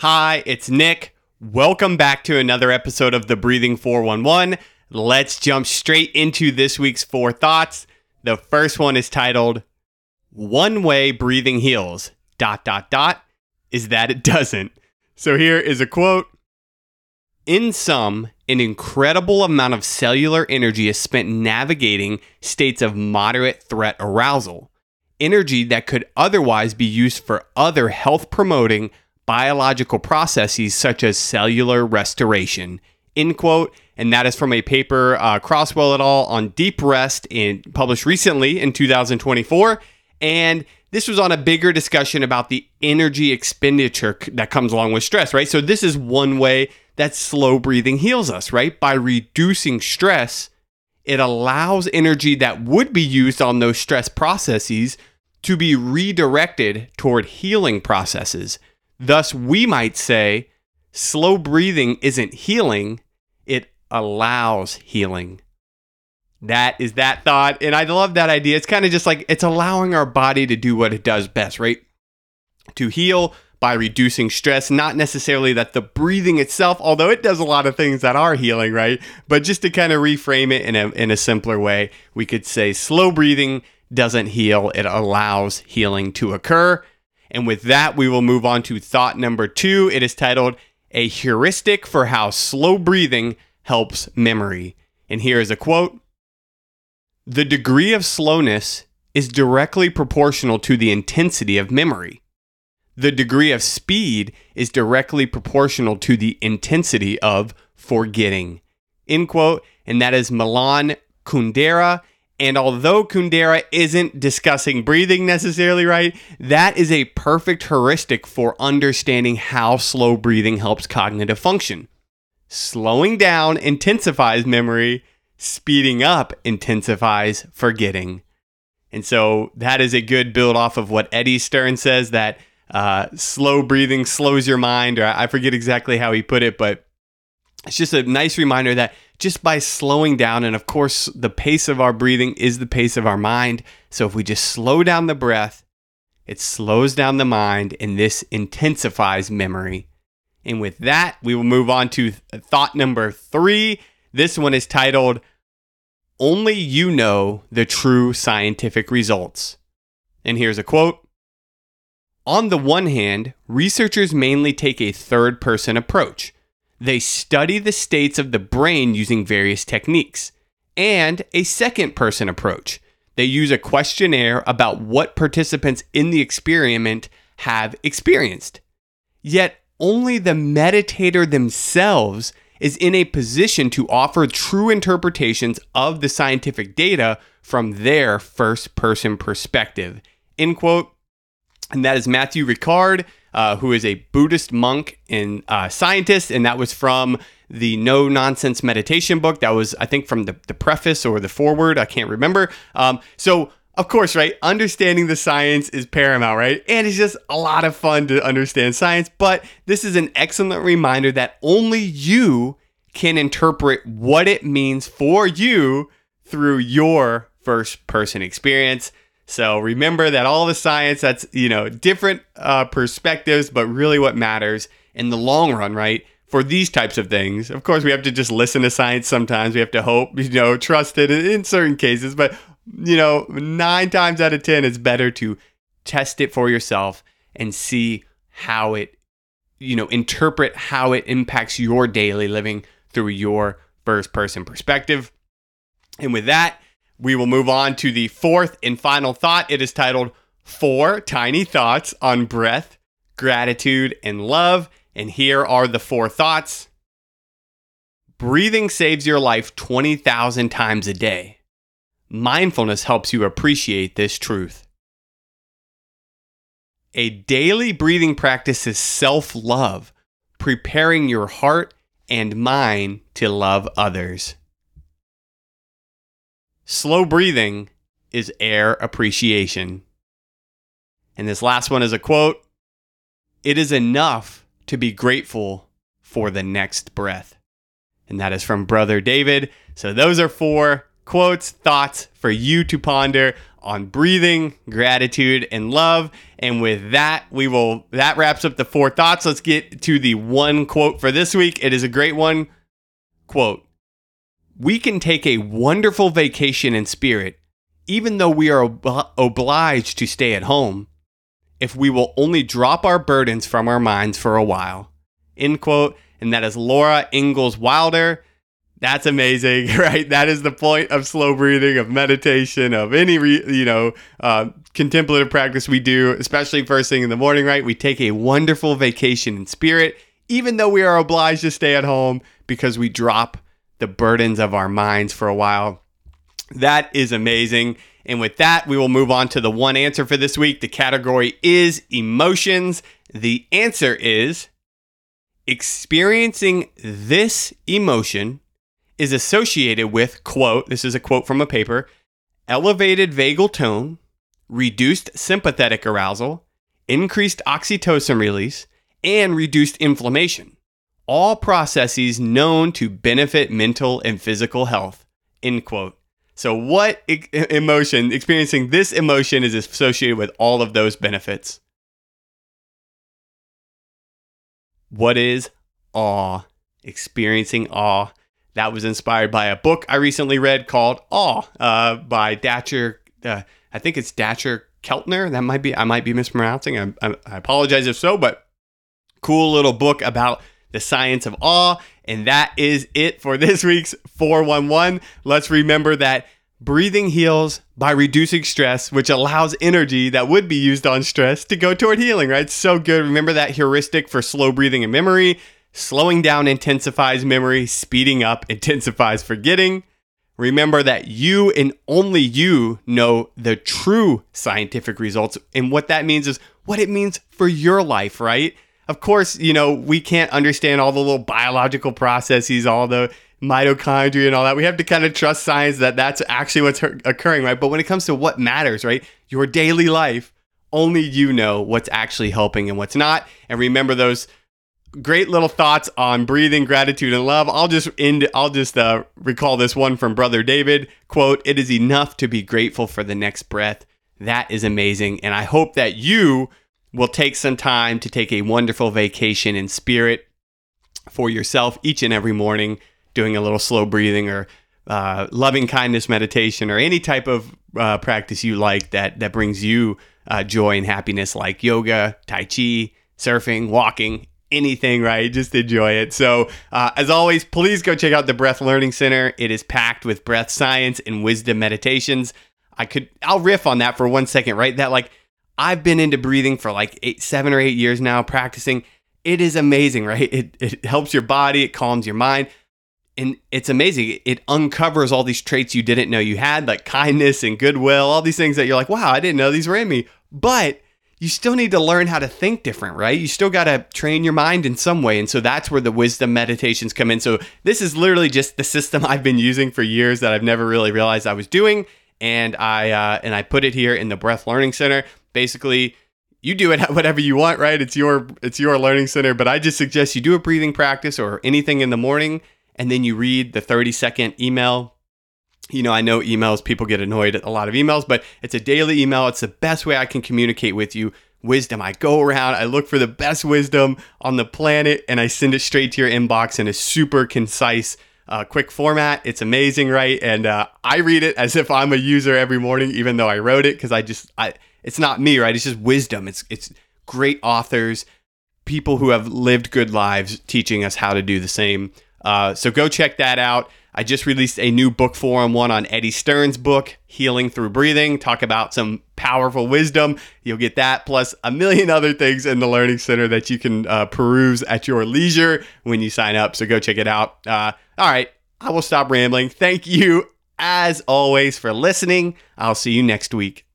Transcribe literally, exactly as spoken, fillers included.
Hi, it's Nick. Welcome back to another episode of the Breathing four one one. Let's jump straight into this week's four thoughts. The first one is titled, One Way Breathing Heals, dot, dot, dot, is that it doesn't. So here is a quote. In sum, an incredible amount of cellular energy is spent navigating states of moderate threat arousal. Energy that could otherwise be used for other health-promoting biological processes such as cellular restoration, end quote. And that is from a paper, uh, Crosswell et al. On deep rest, in, published recently in two thousand twenty-four. And this was on a bigger discussion about the energy expenditure that comes along with stress, right? So this is one way that slow breathing heals us, right? By reducing stress, it allows energy that would be used on those stress processes to be redirected toward healing processes. Thus, we might say, slow breathing isn't healing, it allows healing. That is that thought, and I love that idea. It's kind of just like, it's allowing our body to do what it does best, right? To heal by reducing stress, not necessarily that the breathing itself, although it does a lot of things that are healing, right? But just to kind of reframe it in a, in a simpler way, we could say slow breathing doesn't heal, it allows healing to occur. And with that, we will move on to thought number two. It is titled, A Heuristic for How Slow Breathing Helps Memory. And here is a quote. The degree of slowness is directly proportional to the intensity of memory. The degree of speed is directly proportional to the intensity of forgetting. End quote. And that is Milan Kundera. And although Kundera isn't discussing breathing necessarily, right, that is a perfect heuristic for understanding how slow breathing helps cognitive function. Slowing down intensifies memory, speeding up intensifies forgetting. And so that is a good build off of what Eddie Stern says, that uh, slow breathing slows your mind, or I forget exactly how he put it, but it's just a nice reminder that just by slowing down, and of course, the pace of our breathing is the pace of our mind. So if we just slow down the breath, it slows down the mind, and this intensifies memory. And with that, we will move on to thought number three. This one is titled, Only You Know the True Scientific Results. And here's a quote. On the one hand, researchers mainly take a third-person approach. They study the states of the brain using various techniques, and a second-person approach. They use a questionnaire about what participants in the experiment have experienced. Yet, only the meditator themselves is in a position to offer true interpretations of the scientific data from their first-person perspective. End quote. And that is Matthew Ricard, Uh, who is a Buddhist monk and uh, scientist, and that was from the No Nonsense Meditation book. That was, I think, from the, the preface or the foreword. I can't remember. Um, so, of course, right, understanding the science is paramount, right? And it's just a lot of fun to understand science, but this is an excellent reminder that only you can interpret what it means for you through your first-person experience. So remember that all the science, that's, you know, different uh, perspectives, but really what matters in the long run, right? For these types of things, of course, we have to just listen to science sometimes. We have to hope, you know, trust it in certain cases. But, you know, nine times out of ten, it's better to test it for yourself and see how it, you know, interpret how it impacts your daily living through your first person perspective. And with that, we will move on to the fourth and final thought. It is titled, Four Tiny Thoughts on Breath, Gratitude, and Love. And here are the four thoughts. Breathing saves your life twenty thousand times a day. Mindfulness helps you appreciate this truth. A daily breathing practice is self-love, preparing your heart and mind to love others. Slow breathing is air appreciation. And this last one is a quote. It is enough to be grateful for the next breath. And that is from Brother David. So those are four quotes, thoughts for you to ponder on breathing, gratitude, and love. And with that, we will that wraps up the four thoughts. Let's get to the one quote for this week. It is a great one. Quote, "We can take a wonderful vacation in spirit, even though we are ob- obliged to stay at home, if we will only drop our burdens from our minds for a while." End quote. And that is Laura Ingalls Wilder. That's amazing, right? That is the point of slow breathing, of meditation, of any, re, you know, uh, contemplative practice we do, especially first thing in the morning, right? We take a wonderful vacation in spirit, even though we are obliged to stay at home, because we drop the burdens of our minds for a while. That is amazing. And with that, we will move on to the one answer for this week. The category is emotions. The answer is experiencing this emotion is associated with, quote, this is a quote from a paper, elevated vagal tone, reduced sympathetic arousal, increased oxytocin release, and reduced inflammation. All processes known to benefit mental and physical health, end quote. So what e- emotion, experiencing this emotion is associated with all of those benefits? What is awe? Experiencing awe. That was inspired by a book I recently read called Awe uh, by Dacher. Uh, I think it's Dacher Keltner. That might be, I might be mispronouncing. I, I, I apologize if so, but cool little book about the science of awe. And that is it for this week's four one one. Let's remember that breathing heals by reducing stress, which allows energy that would be used on stress to go toward healing, right? So good. Remember that heuristic for slow breathing and memory. Slowing down intensifies memory. Speeding up intensifies forgetting. Remember that you and only you know the true scientific results. And what that means is what it means for your life, right? Of course, you know, we can't understand all the little biological processes, all the mitochondria and all that. We have to kind of trust science that that's actually what's occurring, right? But when it comes to what matters, right? Your daily life, only you know what's actually helping and what's not. And remember those great little thoughts on breathing, gratitude, and love. I'll just end. I'll just uh, recall this one from Brother David. Quote, "It is enough to be grateful for the next breath." That is amazing. And I hope that you will take some time to take a wonderful vacation in spirit for yourself each and every morning, doing a little slow breathing or uh, loving kindness meditation or any type of uh, practice you like that, that brings you uh, joy and happiness, like yoga, tai chi, surfing, walking, anything, right? Just enjoy it. So uh, as always, please go check out the Breath Learning Center. It is packed with breath science and wisdom meditations. I could, I'll riff on that for one second, right? That like, I've been into breathing for like eight, seven or eight years now, practicing. It is amazing, right? It, it helps your body. It calms your mind. And it's amazing. It uncovers all these traits you didn't know you had, like kindness and goodwill, all these things that you're like, wow, I didn't know these were in me. But you still need to learn how to think different, right? You still got to train your mind in some way. And so that's where the wisdom meditations come in. So this is literally just the system I've been using for years that I've never really realized I was doing. And I uh, and I put it here in the Breath Learning Center. Basically, you do it whatever you want, right? It's your it's your learning center. But I just suggest you do a breathing practice or anything in the morning, and then you read the thirty second email. You know, I know emails, people get annoyed at a lot of emails, but it's a daily email. It's the best way I can communicate with you. Wisdom. I go around, I look for the best wisdom on the planet, and I send it straight to your inbox in a super concise, uh, quick format. It's amazing, right? And uh, I read it as if I'm a user every morning, even though I wrote it, because I just, I, it's not me, right? It's just wisdom. It's it's great authors, people who have lived good lives teaching us how to do the same. Uh, so go check that out. I just released a new book forum one on Eddie Stern's book, Healing Through Breathing. Talk about some powerful wisdom. You'll get that plus a million other things in the Learning Center that you can uh, peruse at your leisure when you sign up. So go check it out. Uh, all right, I will stop rambling. Thank you, as always, for listening. I'll see you next week.